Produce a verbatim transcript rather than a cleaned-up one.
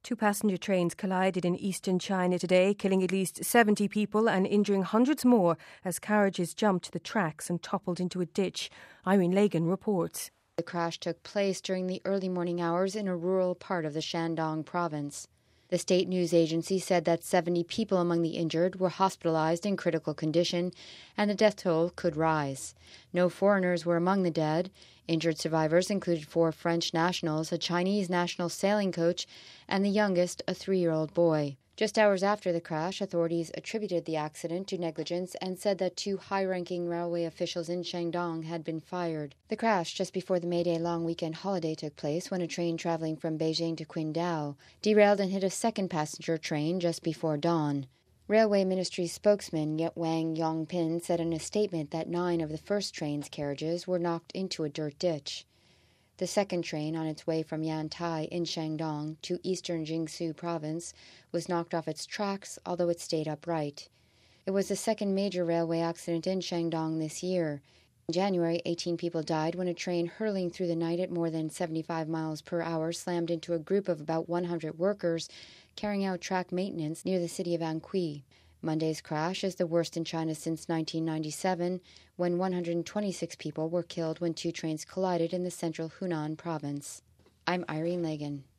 Two passenger trains collided in eastern China today, killing at least seventy people and injuring hundreds more as carriages jumped the tracks and toppled into a ditch. Irene Lagan reports. The crash took place during the early morning hours in a rural part of the Shandong province. The state news agency said that seventy people among the injured were hospitalized in critical condition, and the death toll could rise. No foreigners were among the dead. Injured survivors included four French nationals, a Chinese national sailing coach, and the youngest, a three-year-old boy. Just hours after the crash, authorities attributed the accident to negligence and said that two high-ranking railway officials in Shandong had been fired. The crash just before the May Day long weekend holiday took place when a train traveling from Beijing to Qingdao derailed and hit a second passenger train just before dawn. Railway Ministry spokesman Wang Yongpin said in a statement that nine of the first train's carriages were knocked into a dirt ditch. The second train, on its way from Yantai in Shandong to eastern Jiangsu province, was knocked off its tracks, although it stayed upright. It was the second major railway accident in Shandong this year. In January, eighteen people died when a train hurtling through the night at more than seventy-five miles per hour slammed into a group of about one hundred workers carrying out track maintenance near the city of Anhui. Monday's crash is the worst in China since nineteen ninety-seven, when one hundred twenty-six people were killed when two trains collided in the central Hunan province. I'm Irene Lagan.